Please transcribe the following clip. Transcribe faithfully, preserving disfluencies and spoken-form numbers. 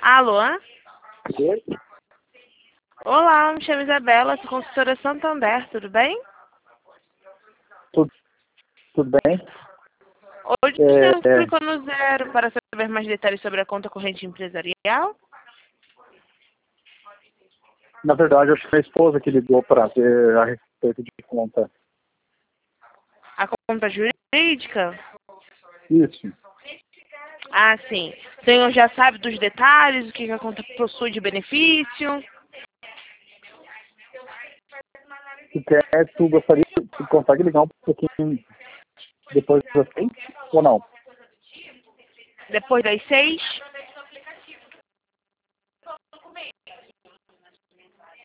Alô? Oi? Olá, me chamo Isabela, sou consultora Santander, tudo bem? Tudo, tudo bem? Hoje É, você é, clicou no zero para saber mais detalhes sobre a conta corrente empresarial? na verdade, acho que a esposa que ligou para ver a respeito de conta. A conta jurídica? Isso. Ah, sim. O senhor já sabe dos detalhes, o que a conta possui de benefício? Se quer, tu gostaria, tu consegue ligar um pouquinho depois das seis ou não? Depois das seis?